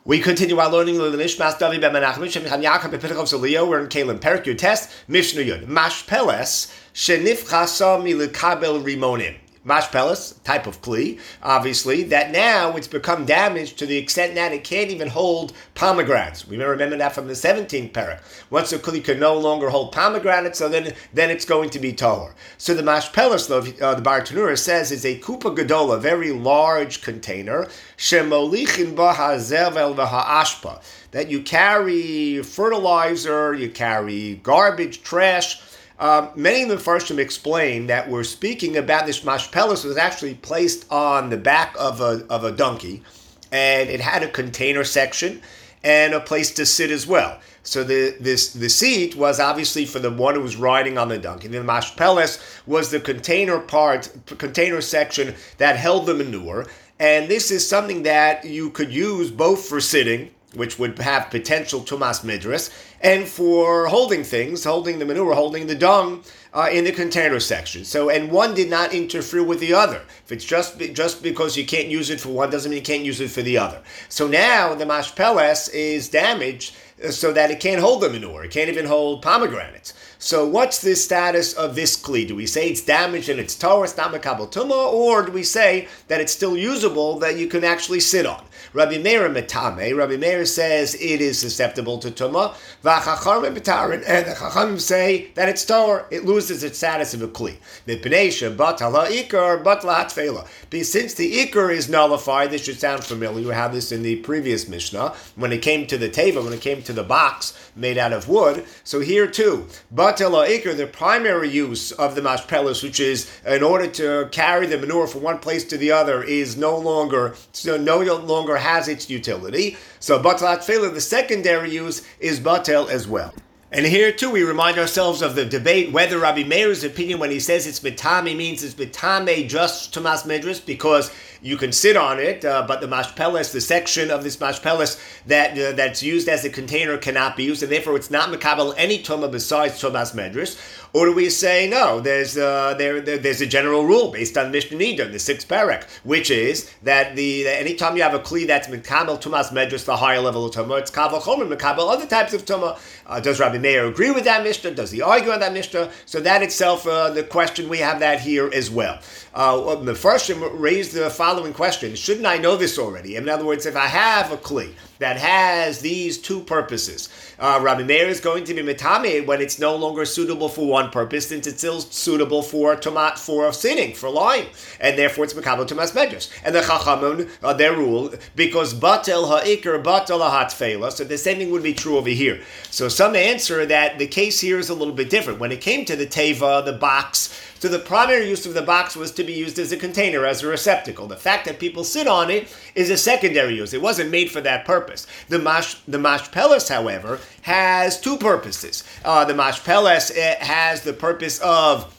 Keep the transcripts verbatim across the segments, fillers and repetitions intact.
We continue our learning of the Nishmas David Ben Menachem Shem Cham Yaakov Bepitachov Zaliyah. We're in Kalim Perik Yud Test Mishnah Yud Mashpeles Shenifchasa Milekabel Rimonim. Mashpeles, type of kli, obviously, that now it's become damaged to the extent that it can't even hold pomegranates. We may remember that from the seventeenth parak. Once a kli can no longer hold pomegranates, so then, then it's going to be tahor. So the mashpeles, uh, the Bar Tanura says, is a kupa gadola, a very large container, shemolichin ba hazevel v'ha'ashpa, that you carry fertilizer, you carry garbage, trash. Um, many of the Farshim explain that we're speaking about this mashpeles was actually placed on the back of a of a donkey, and it had a container section and a place to sit as well. So the this the seat was obviously for the one who was riding on the donkey. The mashpeles was the container part, container section that held the manure, and this is something that you could use both for sitting, which would have potential tumas midras, and for holding things, holding the manure, holding the dung uh, in the container section. So, and one did not interfere with the other. If it's just just because you can't use it for one, doesn't mean you can't use it for the other. So now the mashpeles is damaged so that it can't hold the manure. It can't even hold pomegranates. So what's the status of this kli? Do we say it's damaged and it's tahor, it's not mekabel tumah, or do we say that it's still usable, that you can actually sit on? Rabbi Meir metame. Rabbi Meir says it is susceptible to tumah. V'chachamim b'tarin, and the chachamim say that it's tahor. It loses its status of a kli. Mipnei shebatal ha'ikar batal ha'tfela. Since the ikar is nullified, this should sound familiar. We have this in the previous Mishnah when it came to the teva, when it came to the box made out of wood. So here too, batal ha'ikar, the primary use of the mashpeles, which is in order to carry the manure from one place to the other, is no longer so no longer has its utility. So batal ha'tfela, the secondary use, is batel as well. And here too, we remind ourselves of the debate whether Rabbi Meir's opinion when he says it's mitame means it's mitame just tumas midras, because you can sit on it, uh, but the mashpeles, the section of this mashpeles that uh, that's used as a container cannot be used, and therefore it's not mekabel any tumah besides tumas midras. Or do we say no? There's uh, there, there there's a general rule based on Mishnah Nida, the sixth parak, which is that the that anytime you have a kli that's mekabel tumas midras, the higher level of tumah, it's kaval chomer mekabel other types of tumah. Uh, does Rabbi Meir agree with that Mishnah? Does he argue on that Mishnah? So that itself, uh, the question, we have that here as well. Uh, the first raised the following question: shouldn't I know this already? In other words, if I have a kli that has these two purposes, uh, Rabbi Meir is going to be metame when it's no longer suitable for one purpose, since it's still suitable for tomat, for sitting, for lying, and therefore it's mekabel tumas medras. And the chachamim, uh, their rule, because batel ha'ikar batel ha'tfela, so the same thing would be true over here. So some answer that the case here is a little bit different. When it came to the teva, the box, so the primary use of the box was to be used as a container, as a receptacle. The fact that people sit on it is a secondary use. It wasn't made for that purpose. The mash, the mashpeles, however, has two purposes. Uh, the mashpeles has the purpose of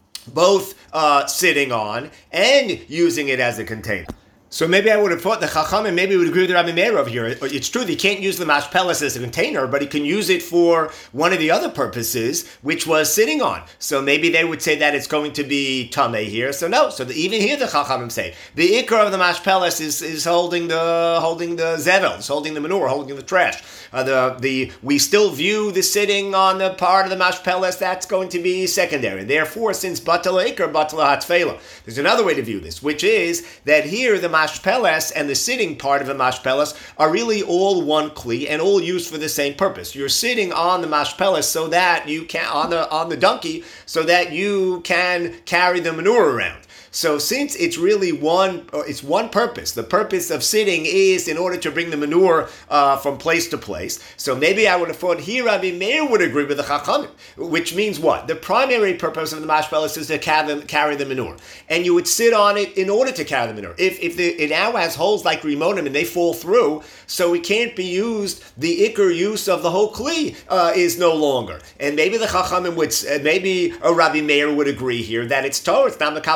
both uh, sitting on and using it as a container. So maybe I would have thought the Chachamim maybe would agree with Rabbi Meir over here. It's true that he can't use the mashpeles as a container, but he can use it for one of the other purposes, which was sitting on. So maybe they would say that it's going to be tameh here. So no. So the, even here the Chachamim say the ikar of the mashpeles is, is holding the holding the zevel, is holding the manure, holding the trash. Uh, the the we still view the sitting on the part of the mashpeles that's going to be secondary. Therefore, since batal ikar batal hatfela, there's another way to view this, which is that here the mashpeles and the sitting part of the mashpeles are really all one kli and all used for the same purpose. You're sitting on the mashpeles so that you can on the on the donkey so that you can carry the manure around. So since it's really one, it's one purpose. The purpose of sitting is in order to bring the manure uh, from place to place. So maybe I would have thought here Rabbi Meir would agree with the Chachamim, which means what? The primary purpose of the mashpeles is to carry the manure, and you would sit on it in order to carry the manure. If if the, it now has holes like rimonim and they fall through, so it can't be used. The ikar use of the whole kli uh, is no longer. And maybe the Chachamim would, uh, maybe a Rabbi Meir would agree here that it's tahor, it's not mekabel tumah.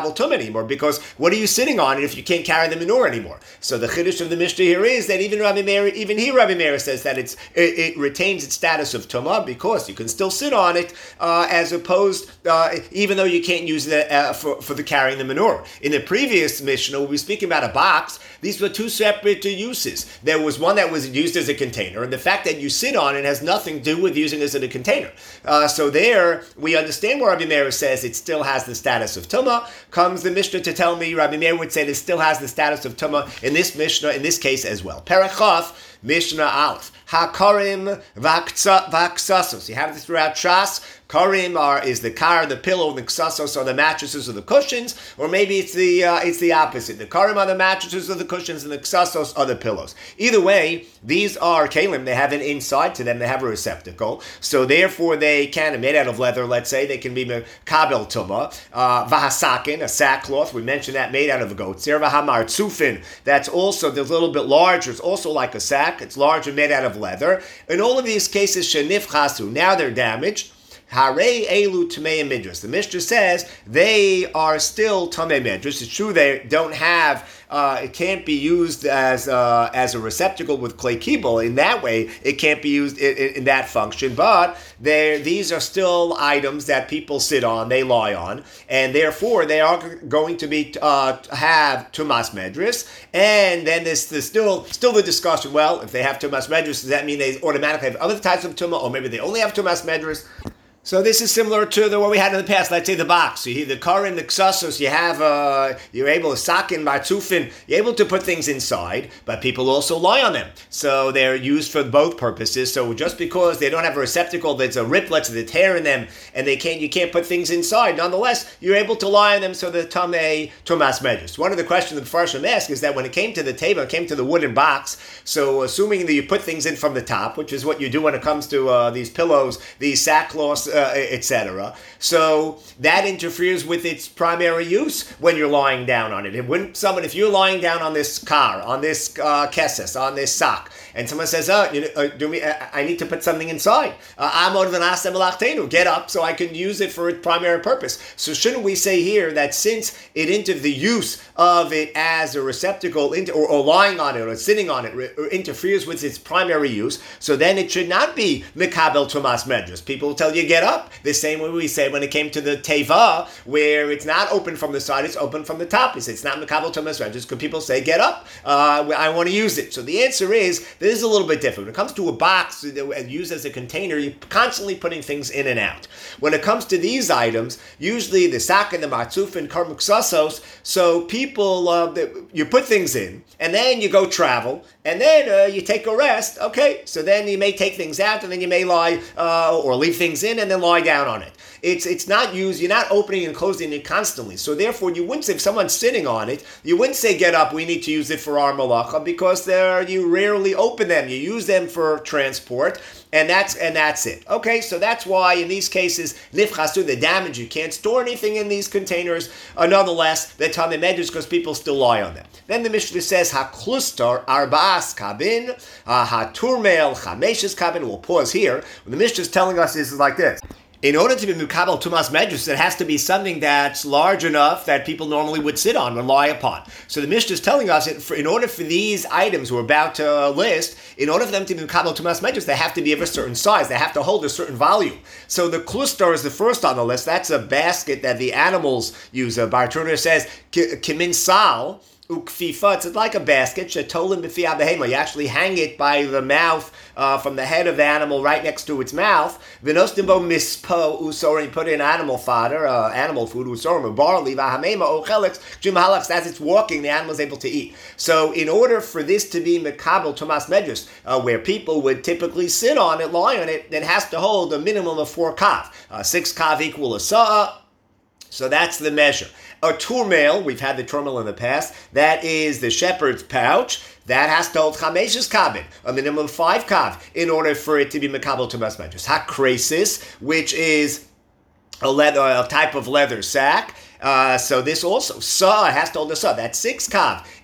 anymore, because what are you sitting on it if you can't carry the menorah anymore? So the chiddush of the Mishnah here is that even Rabbi Meir, even he, Rabbi Meir says that it's it, it retains its status of tumah because you can still sit on it, uh, as opposed, uh, even though you can't use it uh, for, for the carrying the menorah. In the previous Mishnah, we were speaking about a box. These were two separate uh, uses. There was one that was used as a container, and the fact that you sit on it has nothing to do with using it as a container. Uh, so there, we understand where Rabbi Meir says it still has the status of tumah. Comes the Mishnah to tell me Rabbi Meir would say it still has the status of tumah in this Mishnah, in this case as well. Perachaf, Mishnah Aleph. Hakarim vaksasos. You have this throughout Shas. Karim are is the car, the pillow, the ksasos are the mattresses or the cushions, or maybe it's the uh, it's the opposite. The karim are the mattresses or the cushions, and the ksasos are the pillows. Either way, these are kalim. They have an inside to them. They have a receptacle, so therefore they can, made out of leather. Let's say they can be kabel tuma, uh, vahasakin, a sackcloth. We mentioned that made out of a goat. Vahamar tsufin. That's also there's a little bit larger. It's also like a sack. It's large and made out of leather. In all of these cases, shenif chasu. Now they're damaged. Hare elu tamei midras. The Mishnah says they are still tamei midras. It's true they don't have. Uh, it can't be used as uh, as a receptacle with clay kibble. In that way, it can't be used in, in, in that function. But these are still items that people sit on, they lie on, and therefore they are going to be uh, have tumas medris. And then there's, there's still still the discussion. Well, if they have tumas medris, does that mean they automatically have other types of tumah, or maybe they only have tumas medris? So this is similar to the what we had in the past. Let's say the box. So you the karim, the ksasos, you have, uh, you're able to sakin, martzufin, you're able to put things inside, but people also lie on them. So they're used for both purposes. So just because they don't have a receptacle, there's a riplets, the tear in them, and they can't, you can't put things inside. Nonetheless, you're able to lie on them, so the tamei tumas medus. One of the questions the Farshim ask is that when it came to the table, it came to the wooden box. So assuming that you put things in from the top, which is what you do when it comes to uh, these pillows, these sackcloths, Uh, et cetera. So that interferes with its primary use when you're lying down on it. It wouldn't someone if you're lying down on this car, on this uh, keses, on this sock, and someone says, "Oh, you know, uh, do me? Uh, I need to put something inside. Amod v'naseh melachteinu. Get up so I can use it for its primary purpose." So shouldn't we say here that since it into the use of it as a receptacle, into, or, or lying on it, or sitting on it, or interferes with its primary use, so then it should not be mikabel tumas medras. People will tell you get up. The same way we say when it came to the teva, where it's not open from the side, it's open from the top. It's, it's not mikabel tumas medras. Because people say get up. Uh, I want to use it. So the answer is this is a little bit different. When it comes to a box used as a container, you're constantly putting things in and out. When it comes to these items, usually the sak and the matzuf and karmuksasos, so people, uh, you put things in, and then you go travel, and then uh, you take a rest. Okay, so then you may take things out, and then you may lie uh, or leave things in, and then lie down on it. It's it's not used. You're not opening and closing it constantly. So therefore, you wouldn't say if someone's sitting on it, you wouldn't say get up. We need to use it for our malacha because there you rarely open them. You use them for transport, and that's and that's it. Okay, so that's why in these cases, nifchasu, the damage, you can't store anything in these containers. Uh, nonetheless, they're tamei medus because people still lie on them. Then the Mishnah says haklustar arbaas kabin, uh, haturmel chameshes kabin. We'll pause here. When the Mishnah is telling us this is like this. In order to be mukabel tumas medus, it has to be something that's large enough that people normally would sit on and lie upon. So the Mishnah is telling us that for, in order for these items we're about to list, in order for them to be mukabel tumas medus, they have to be of a certain size. They have to hold a certain volume. So the klustar is the first on the list. That's a basket that the animals use. Uh, Bar Turner says kimin sal. Ukfifa, it's like a basket. Shetolim b'fi abehema. You actually hang it by the mouth, uh, from the head of the animal right next to its mouth. V'nostimbo mispo usorim. Put in animal fodder, uh, animal food usorim, barley v'hamema ochelix jimhalaks. As it's walking, the animal is able to eat. So, in order for this to be mekabel tumas medus, uh, where people would typically sit on it, lie on it, it has to hold a minimum of four kav. Uh, six kav equal a sa'ah. So that's the measure. A turmel, we've had the turmel in the past, that is the shepherd's pouch. That has to hold chameshes kabin, a minimum of five kav, in order for it to be mekabel tumas medus. Hakresis, which is a leather, a type of leather sack. Uh, so this also, sa has to hold the sa. That's six kav,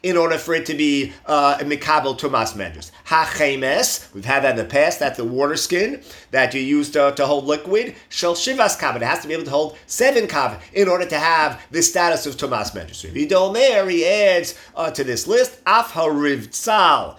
in order for it to be uh, mikabel tumas medrus. Hachemes, we've had that in the past, that's the water skin that you use to, to hold liquid. Shel shivas kav, it has to be able to hold seven kav in order to have the status of tumas medrus. Vidomer, he adds uh, to this list, af harivtzal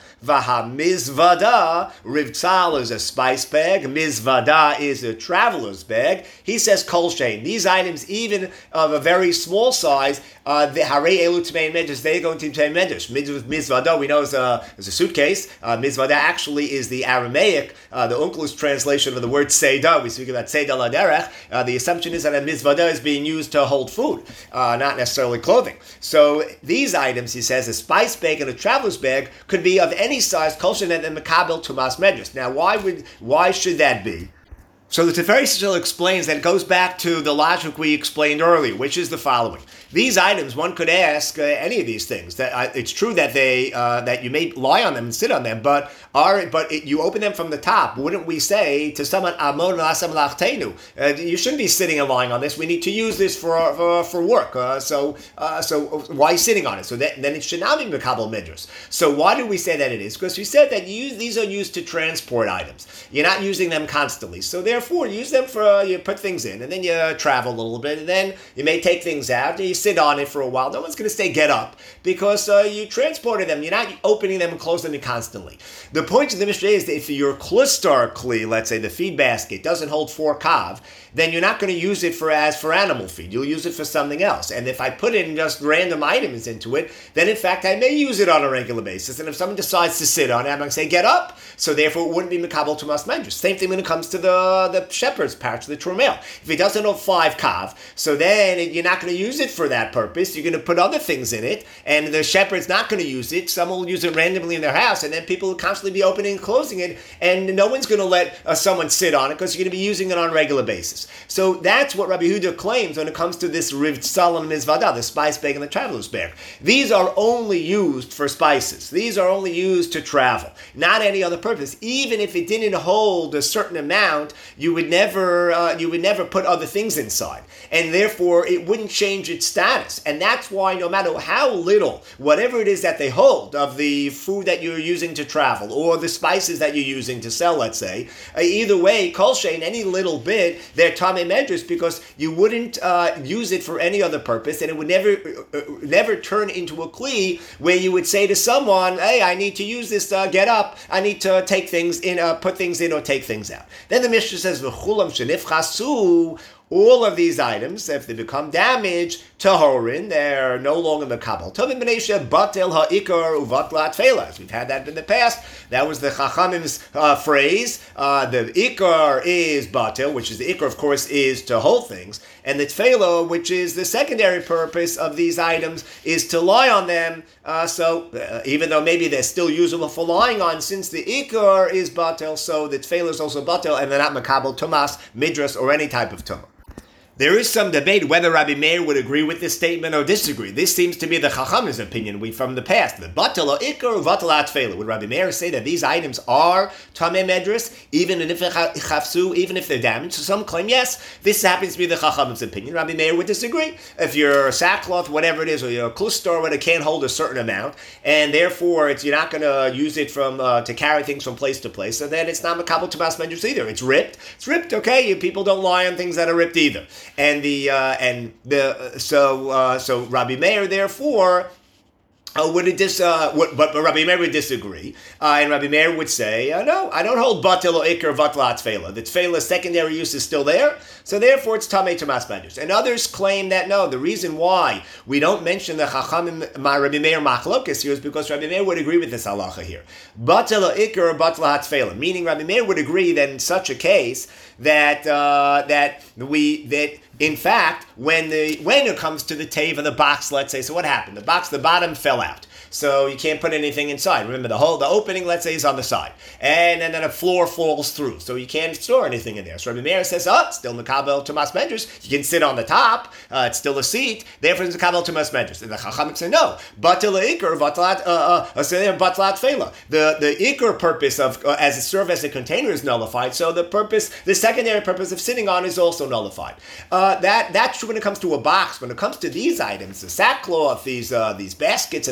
vahamizvada. Rivtzal is a spice bag, mizvada is a traveler's bag. He says kol shein. These items, even of a very small size, uh, the harei elu tmein medrus, they're going to tmein medrus. Mizvada, we know, is a, is a suitcase. Uh, mizvada actually is the Aramaic, uh, the Unkel's translation of the word seda. We speak about seda laderech. Uh, the assumption is that a mizvada is being used to hold food, uh, not necessarily clothing. So these items, he says, a spice bag and a traveler's bag could be of any size, kol shein and makabel tumas medrus. Now, why would why should that be? So the Tiferet still explains that it goes back to the logic we explained earlier, which is the following. These items, one could ask uh, any of these things. That uh, it's true that they uh, that you may lie on them and sit on them, but are but it, you open them from the top. Wouldn't we say to someone, "Amon lasam lachtenu"? You shouldn't be sitting and lying on this. We need to use this for for, for work. Uh, so uh, so why sitting on it? So that, then it should not be mekabel medrus. So why do we say that it is? Because we said that you, these are used to transport items. You're not using them constantly. So therefore, use them for uh, you put things in, and then you travel a little bit, and then you may take things out. And you sit on it for a while. No one's going to say get up because uh, you transported them. You're not opening them and closing them constantly. The point of the Mishnah is that if your klustar kli, let's say the feed basket, doesn't hold four kav, then you're not going to use it for as for animal feed. You'll use it for something else. And if I put in just random items into it, then in fact I may use it on a regular basis. And if someone decides to sit on it, I'm going to say get up. So therefore it wouldn't be mekabel tumas medrus. Same thing when it comes to the, the shepherd's pouch, the trumel. If it doesn't hold five kav, so then it, you're not going to use it for that purpose. You're going to put other things in it, and the shepherd's not going to use it. Someone will use it randomly in their house, and then people will constantly be opening and closing it, and no one's going to let uh, someone sit on it because you're going to be using it on a regular basis. So that's what Rabbi Yehuda claims when it comes to this rivtzal and mizvada, the spice bag and the traveler's bag. These are only used for spices. These are only used to travel, not any other purpose. Even if it didn't hold a certain amount, you would never uh, you would never put other things inside, and therefore it wouldn't change its status. And that's why no matter how little, whatever it is that they hold of the food that you're using to travel or the spices that you're using to sell, let's say, uh, either way, kol shein, any little bit, they're tamei medrus because you wouldn't uh, use it for any other purpose, and it would never uh, never turn into a kli where you would say to someone, hey, I need to use this, uh, get up, I need to take things in, uh, put things in or take things out. Then the Mishnah says, v'chulam shenifchasu, all of these items, if they become damaged, tahorin, they're no longer mekabel. Tovim b'neisha batel ha'ikar uvatlat felas. We've had that in the past. That was the Chachamim's uh, phrase. Uh, the ikar is batel, which is the ikar, of course, is to hold things. And the tefela, which is the secondary purpose of these items, is to lie on them. Uh, so uh, even though maybe they're still usable for lying on, since the ikar is batel, so the tefela is also batel, and they're not mekabel tumas, midras, or any type of tumah. There is some debate whether Rabbi Meir would agree with this statement or disagree. This seems to be the Chacham's opinion we from the past. The batel or ikar batel atfela. Would Rabbi Meir say that these items are tamei medrus, even if chafsu, even if they're damaged? So some claim yes. This happens to be the Chacham's opinion. Rabbi Meir would disagree. If your sackcloth, whatever it is, or your klustar, where it can't hold a certain amount, and therefore it's, you're not going to use it from uh, to carry things from place to place, so then it's not mekabel tumas medrus either. It's ripped. It's ripped. Okay, people don't lie on things that are ripped either. And the uh, and the so uh, so Rabbi Meir therefore uh, would it dis uh, would, but, but Rabbi Meir would disagree, uh, and Rabbi Meir would say uh, no, I don't hold batel or ikar vatla tefela. The tefela's secondary use is still there, so therefore it's tamei tumas medrus. And others claim that no, the reason why we don't mention the Chachamim my Rabbi Meir machlokes here is because Rabbi Meir would agree with this halacha here. Batel or ikar batla tefela, meaning Rabbi Meir would agree that in such a case that uh, that we that. In fact, when the when it comes to the tave of the box, let's say, so what happened? The box, the bottom fell out. So you can't put anything inside. Remember, the whole the opening, let's say, is on the side. And, and then a floor falls through. So you can't store anything in there. So Rabbi Meir says, oh, it's still mekabel tumas medrus. You can sit on the top. Uh, it's still a seat. Therefore, it's mekabel tumas medrus. And the Chachamim say, no. Batel ikar batlat uh uh so they're batlat fela. The the ikar purpose of uh, as it serve as a container is nullified. So the purpose, the secondary purpose of sitting on is also nullified. Uh, that that's true when it comes to a box. When it comes to these items, the sackcloth, these uh, these baskets and things like that,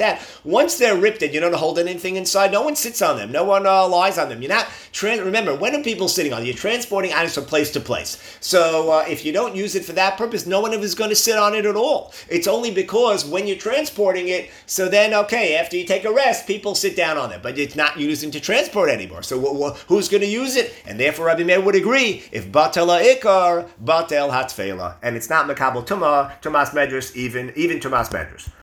that. Once they're ripped and you don't hold anything inside, no one sits on them. No one uh, lies on them. You're not, trans- remember, when are people sitting on them? You're transporting items from place to place. So uh, if you don't use it for that purpose, no one is going to sit on it at all. It's only because when you're transporting it, so then, okay, after you take a rest, people sit down on it, but it's not using to transport anymore. So wh- wh- who's going to use it? And therefore, Rabbi Meir would agree, if batel ha'ikar, batel hatfela. And it's not mekabel tumah, tumas medrash, even, even tumas medrash.